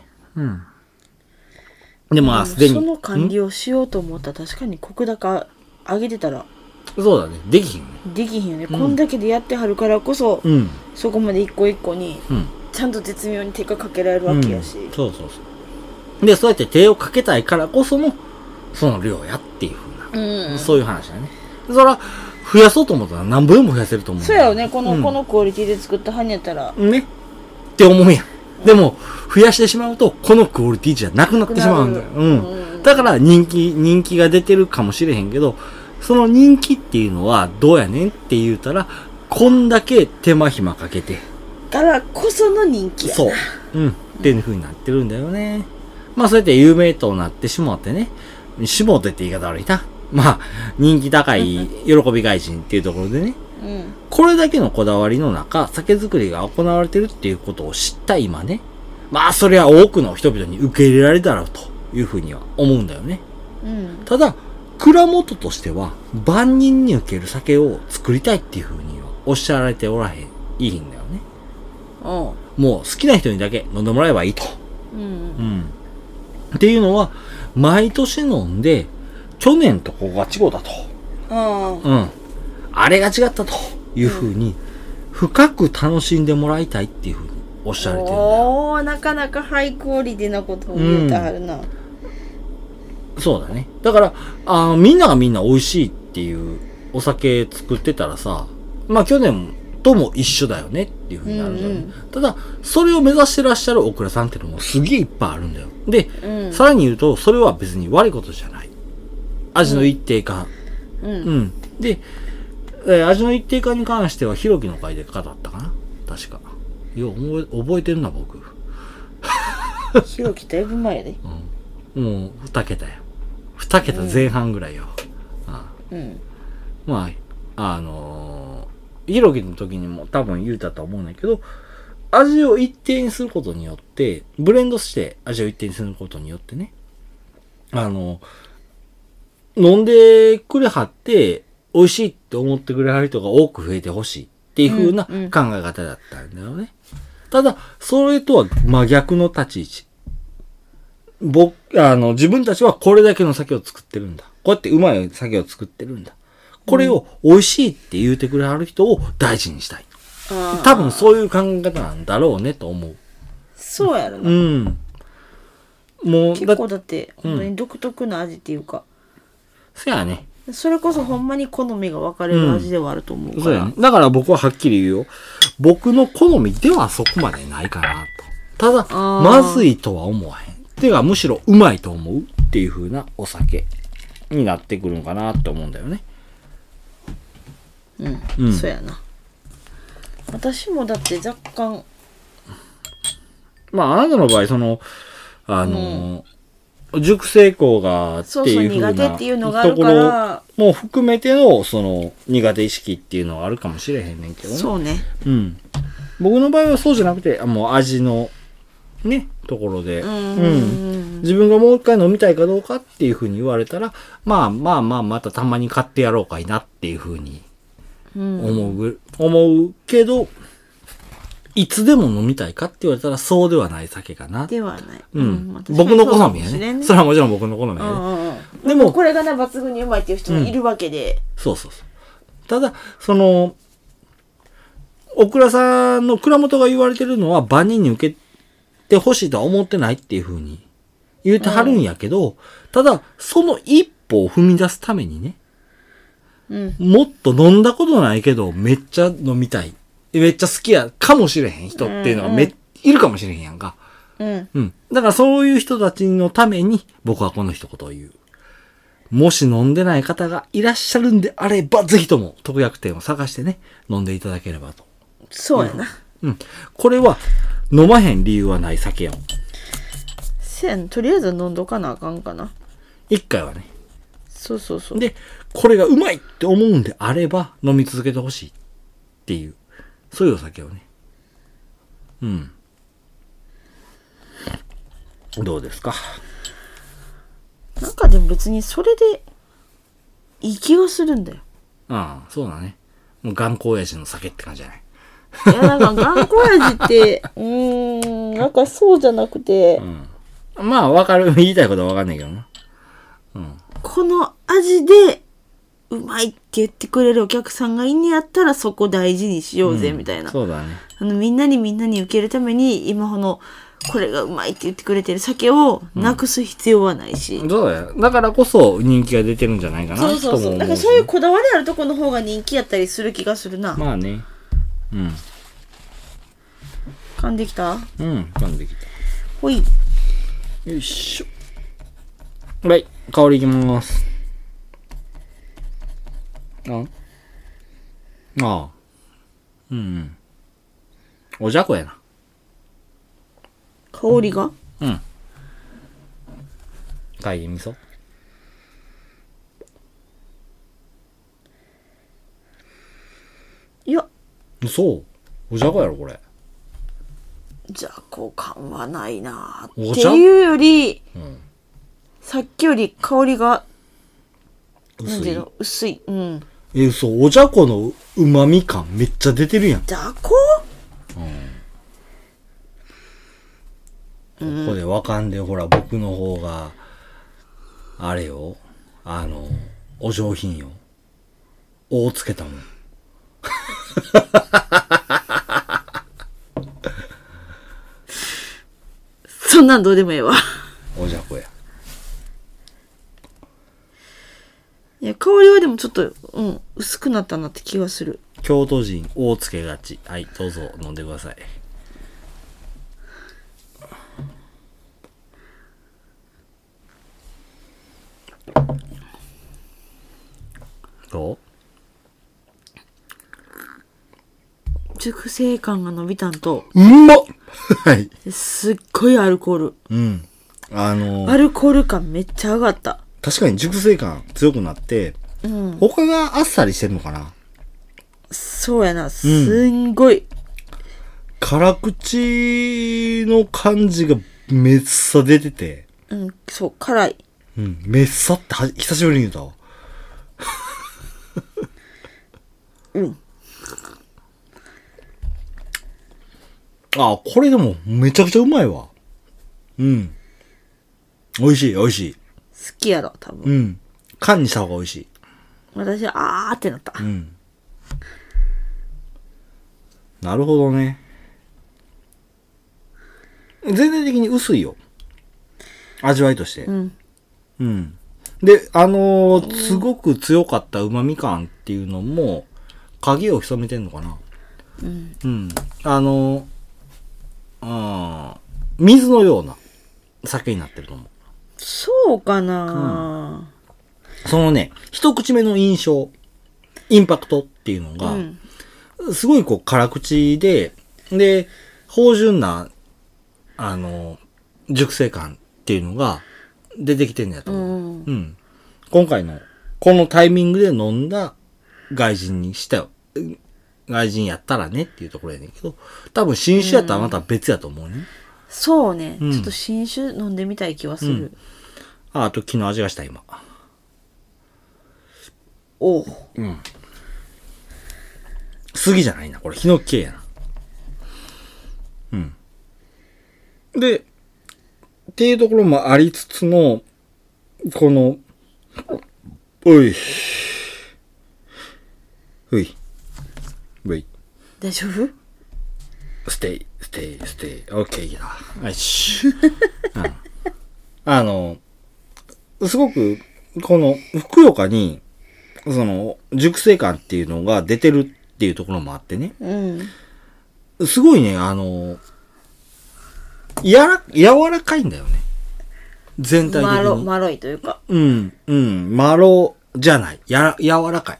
で、まあ、すでに。 その管理をしようと思ったら確かに石高上げてたら。 そうだね。できひんよね。 できひんよね。こんだけでやってはるからこそ、そこまで一個一個に、ちゃんと絶妙に手がかけられるわけやし。 そう。で、そうやって手をかけたいからこその、その量やっていう風な、そういう話だね。それは、増やそうと思ったら何分も増やせると思う。 そうやよね。このクオリティで作ったはんやったら。 ね。って思うやん。でも、増やしてしまうと、このクオリティじゃなくなってしまうんだよ。だから人気が出てるかもしれへんけど、その人気っていうのはどうやねんって言うたら、こんだけ手間暇かけて。 からこその人気やな。 そう。っていう風になってるんだよね。まあそうやって有名となってしもってね。しもってって言い方悪いな。まあ、人気高い喜び外人っていうところでね。これだけのこだわりの中、酒造りが行われてるっていうことを知った今ね。まあそれは多くの人々に受け入れられたらというふうには思うんだよね。ただ、蔵元としては万人に受ける酒を作りたいっていうふうにはおっしゃられておらへん、いいんだよね。もう好きな人にだけ飲んでもらえばいいと。っていうのは、毎年飲んで、去年とここが違うだと。あれが違ったというふうに、深く楽しんでもらいたいっていうふうにおっしゃられてるんだよ。 なかなかハイクオリティなことを言うてはるな。 そうだね。だから、みんながみんな美味しいっていうお酒作ってたらさ、まあ去年とも一緒だよねっていうふうになるんだよね。ただ、それを目指してらっしゃるオクラさんっていうのもすげえいっぱいあるんだよ。で、さらに言うと、それは別に悪いことじゃない。味の一定化。で、味の一定化に関しては、ひろきの会で語ったかな確か。覚えてるな、僕。 ひろきだいぶ前で。 もう、2桁や。2桁前半ぐらいよ。まあ、ひろきの時にも多分言うたと思うんだけど、味を一定にすることによって、ブレンドして味を一定にすることによってね、飲んでくれはって、美味しいって思ってくれはる人が多く増えてほしいっっていう風な考え方だったんだよね。ただ、それとは真逆の立ち位置。自分たちはこれだけの酒を作ってるんだ。こうやってうまい酒を作ってるんだ。これを美味しいって言うてくれはる人を大事にしたい。多分そういう考え方なんだろうねと思う。 そうやろな。 うん。もう、 結構だって、本当に独特な味っていうか。 そやね。 それこそほんまに好みが分かれる味ではあると思うから。 そうやね。だから僕ははっきり言うよ。僕の好みではそこまでないかなと。ただ、まずいとは思わへん。てか、むしろうまいと思うっていう風なお酒になってくるんかなって思うんだよね。 うん。そうやな。私もだって若干。 まあ、あなたの場合、熟成香がっていう風な苦手っていうのがあるからもう含めての苦手意識っていうのはあるかもしれへんねんけどね。 そうね。 うん。僕の場合はそうじゃなくて、もう味のね、ところで、自分がもう一回飲みたいかどうかっていう風に言われたら、またたまに買ってやろうかいなっていう風に思うけど、いつでも飲みたいかって言われたらそうではない酒かな。 ではない。 僕の好みやね。それはもちろん僕の好みやね。 でも、これがね、抜群にうまいっていう人もいるわけで。 そう。ただ、オクラさんの蔵元が言われてるのは万人に受けてほしいとは思ってないっていう風に言うてはるんやけど、ただ、その一歩を踏み出すためにね、もっと飲んだことないけど、めっちゃ飲みたい。めっちゃ好きやかもしれへん人っていうのがいるかもしれへんやんか。だからそういう人たちのために僕はこの一言を言う。もし飲んでない方がいらっしゃるんであれば、ぜひとも特約店を探してね、飲んでいただければと。 そうやな。 これは飲まへん理由はない酒やもん。 せやん、とりあえず飲んどかなあかんかな。 一回はね。 そう。 で、これがうまいって思うんであれば、飲み続けてほしいっていう。そういうお酒をね。どうですか？ なんかでも別にそれでいい気がするんだよ。 ああ、そうだね。もう頑固親父の酒って感じじゃない？ いや、なんか頑固親父って、なんかそうじゃなくて。 まあ、わかる。言いたいことはわかんないけどな。 この味で、うまいって言ってくれるお客さんがいんねやったらそこ大事にしようぜみたいな、 そうだね。 みんなに受けるために今これがうまいって言ってくれてる酒をなくす必要はないし、 そうだよ。だからこそ人気が出てるんじゃないかなと思う。 そうだからそういうこだわりあるとこの方が人気やったりする気がするな。 まあね。 噛んできた？ 噛んできた。 ほい。 よいしょ。はい、香りいきます。おじゃこやな。 香りが？ 貝味噌。 いや。 そう。おじゃこやろ、これ。 じゃこ感はないなっていうより、さっきより香りが薄い。 そう、おじゃこの旨味感めっちゃ出てるやん。 じゃこ？ ここでわかんで、ほら、僕の方が、あれよ、お上品よ。大つけたもん。 そんなんどうでもええわ。 おじゃこや。 いや、香りはでもちょっと、薄くなったなって気がする。 京都人、大つけがち。はい、どうぞ飲んでください。どう？ 熟成感が伸びたんと、 うんまっはい。 すっごいアルコール。アルコール感めっちゃ上がった。 確かに熟成感強くなって、他があっさりしてるのかな？ そうやな、すんごい。 辛口の感じがめっさ出てて。 そう、辛い。 めっさって久しぶりに言うたわ。 あ、これでもめちゃくちゃうまいわ。うん。美味しい、美味しい。 好きやろ、多分。 うん。缶にした方が美味しい。 私は、ってなった。 うん。なるほどね。全体的に薄いよ。味わいとして。 うん。 うん。で、すごく強かった旨味感っていうのも、影を潜めてんのかな。 うん。 うん。水のような酒になってると思う。 そうかな、 そのね、一口目の印象、インパクトっていうのが、すごいこう辛口で、で、芳醇な、熟成感っていうのが出てきてんねやと思う。うん。今回の、このタイミングで飲んだ外人にしたよ。外人やったらねっていうところやねんけど、多分新酒やったらまた別やと思うね。 そうね、ちょっと新酒飲んでみたい気はする。 あと昨日味がした今。 おう。 うん。杉じゃないな。これヒノキ系やな。うん。で、っていうところもありつつの、この、おい。うい。うい。 大丈夫？ ステイ。オッケーだ。はいし。すごく、この、ふくよかに、その、熟成感っていうのが出てるっていうところもあってね。すごいね、柔らかいんだよね。全体的に。 まろいというか。 まろじゃない。柔らかい。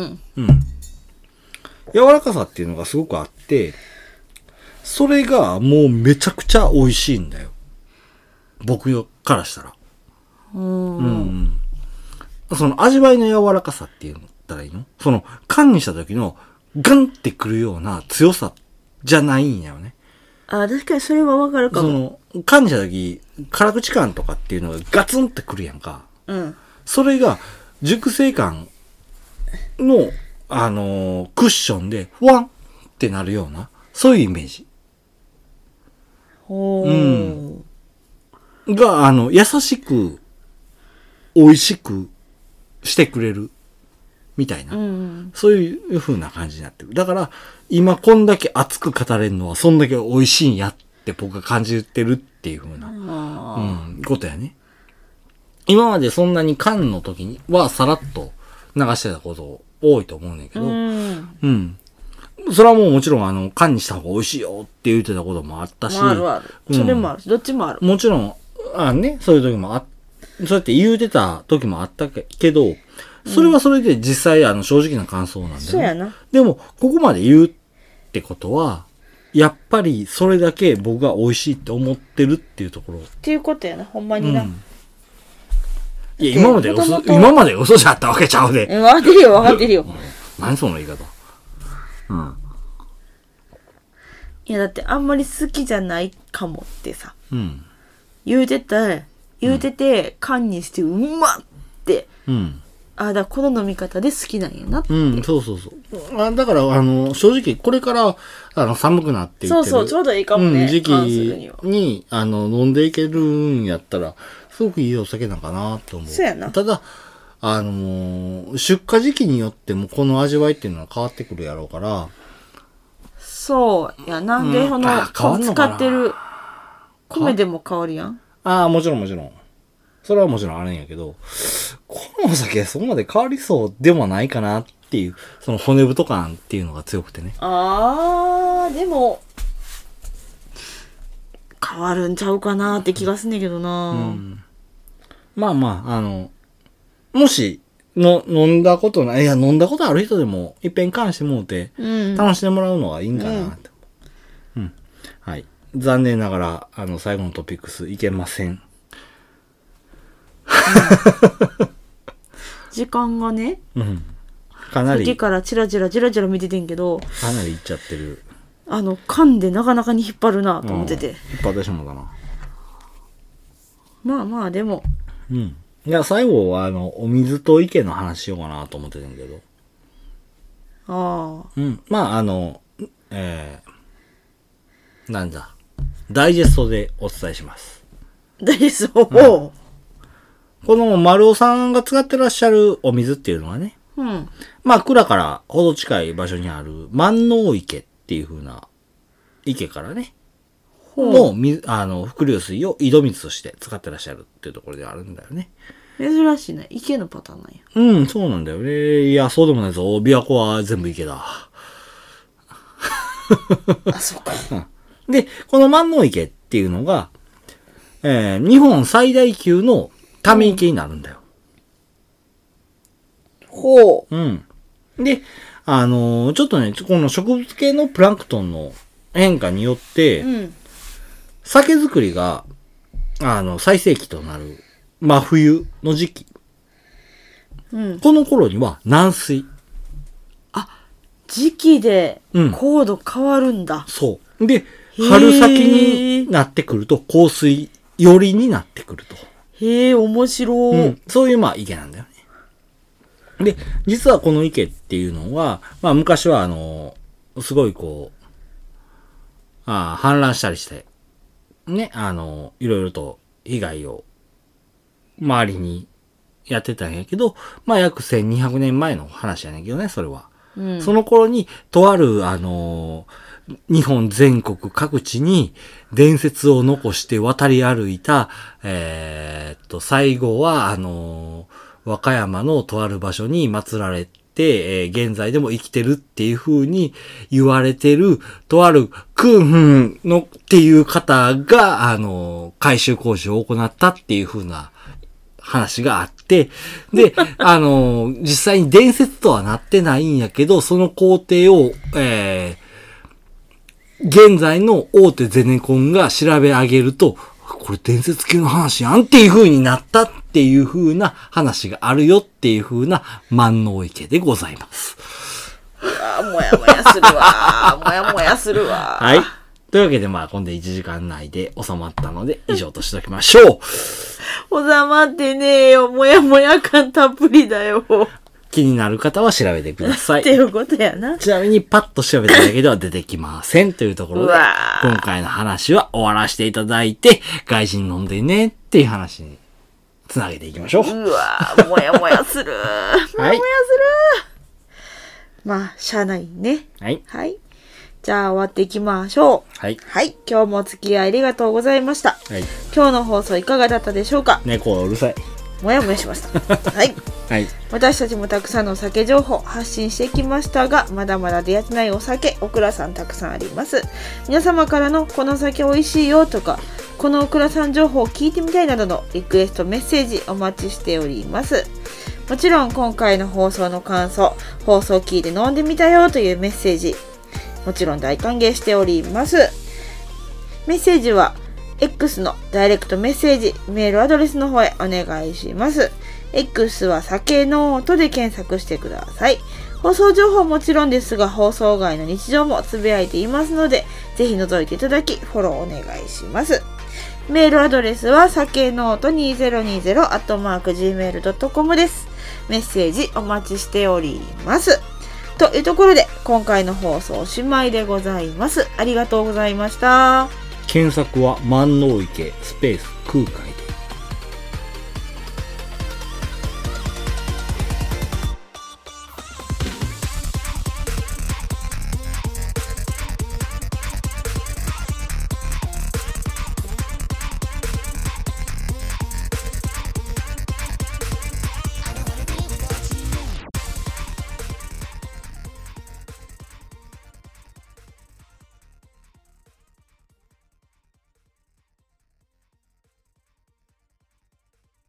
柔らかさっていうのがすごくあって、それがもうめちゃくちゃ美味しいんだよ。僕からしたら。その味わいの柔らかさっていうのったらいいの？その缶にした時のガンってくるような強さじゃないんだよね。 あ、確かにそれはわかるかも。 その缶にした時辛口感とかっていうのがガツンってくるやんか。それが熟成感のクッションでワンってなるようなそういうイメージ。が優しく美味しくしてくれるみたいな、そういう風な感じになってる。だから今こんだけ熱く語れるのはそんだけ美味しいんやって僕が感じてるっていう風な、ことやね。今までそんなに缶の時にはさらっと流してたこと多いと思うねんけど、それはもうもちろん缶にした方が美味しいよって言ってたこともあったし、 ある。それもある。どっちもある。 もちろんそういう時もそうやって言うてた時もあったけど、それはそれで実際正直な感想なんだよね。 そうやな。 でも、ここまで言うってことは、やっぱりそれだけ僕が美味しいって思ってるっていうところ。 っていうことやな、ほんまにな。 いや、今まで嘘じゃったわけちゃうで。 わかってるよ。 何その言い方。 いや、だってあんまり好きじゃないかもってさ。言うてて、缶にしてうまって。だからこの飲み方で好きなんやなって。 そう。だから、正直、これから、寒くなっていってる。 そう、ちょうどいいかもね。 時期に、飲んでいけるんやったら、すごくいいお酒なんかなって思う。 そうやな。 ただ、出荷時期によってもこの味わいっていうのは変わってくるやろうから。 そうやな。で、使ってる米でも変わるやん。 もちろん。それはもちろんあるんやけど、このお酒そこまで変わりそうでもないかなっていう、その骨太感っていうのが強くてね。 でも、変わるんちゃうかなって気がすんねんけどな。 もし、飲んだことある人でも、いっぺん関してもうて、楽しんでもらうのがいいんかなって。はい。残念ながら、最後のトピックスいけません。 時間がね、 かなり。 さっきからチラチラ見ててんけど、 かなりいっちゃってる。 噛んでなかなかに引っ張るなと思ってて。 引っ張ってしまったな。 まあでも。 いや、最後はお水と池の話しようかなと思ってたんやけど。 なんだ、ダイジェストでお伝えします。 ダイジェストを、 この丸尾さんが使ってらっしゃるお水っていうのはね、 うん。 まあ、蔵からほど近い場所にある万能池っていう風な池からね、の水、伏流水を井戸水として使ってらっしゃるっていうところであるんだよね。 珍しいね。池のパターンなんや。 うん、そうなんだよね。いや、そうでもないぞ。琵琶湖は全部池だ。 あ、そうか。 で、この万能池っていうのが、日本最大級のため池になるんだよ。 ほう。うん。で、ちょっとね、この植物系のプランクトンの変化によって、 うん。 酒造りが、最盛期となる真冬の時期。 うん。 この頃には軟水。 時期でうん高度変わるんだ。 そう。で、春先になってくると香水寄りになってくると。 へえ、面白い。 うん。そういうまあ池なんだよね。で、実はこの池っていうのは、まあ昔はすごいこう、氾濫したりして、ね、いろいろと被害を周りにやってたんやけど、まあ約1200年前の話やねんけどね、それは。 うん。 その頃に、とある、日本全国各地に伝説を残して渡り歩いた、最後は、和歌山のとある場所に祀られて、現在でも生きてるっていう風に言われてる、とあるクンのっていう方が、改修工事を行ったっていう風な話があって、で、実際に伝説とはなってないんやけど、その工程を、現在の大手ゼネコンが調べ上げると、これ伝説級の話やんっていう風になったっていう風な話があるよっていう風な万能池でございます。 もやもやするわ。もやもやするわ。 はい。というわけでまあ今度1時間内で収まったので以上としておきましょう。 収まってねえよ。もやもや感たっぷりだよ。 気になる方は調べてください。 っていうことやな。 ちなみにパッと調べただけでは出てきませんというところで、今回の話は終わらせていただいて、外人飲んでねっていう話につなげていきましょう。 うわもやもやする。もやもやする。まあ、しゃあないね。 はい。 はい。じゃあ終わっていきましょう。 はい。 はい。今日もお付き合いありがとうございました。 はい。 今日の放送いかがだったでしょうか？ 猫はうるさい。 もやもやしました。はい。 はい。 私たちもたくさんのお酒情報発信してきましたが、まだまだ出会ってないお酒、オクラさんたくさんあります。皆様からのこのお酒美味しいよとか、このオクラさん情報を聞いてみたいなどのリクエストメッセージお待ちしております。もちろん今回の放送の感想、放送聞いて飲んでみたよというメッセージ、もちろん大歓迎しております。メッセージは X のダイレクトメッセージ、メールアドレスの方へお願いします。X は酒ノートで検索してください。放送情報はもちろんですが、放送外の日常もつぶやいていますので、ぜひ覗いていただき、フォローお願いします。メールアドレスは、酒ノート2020@gmail.com です。メッセージお待ちしております。というところで、今回の放送おしまいでございます。ありがとうございました。 検索は万能池スペース空海で。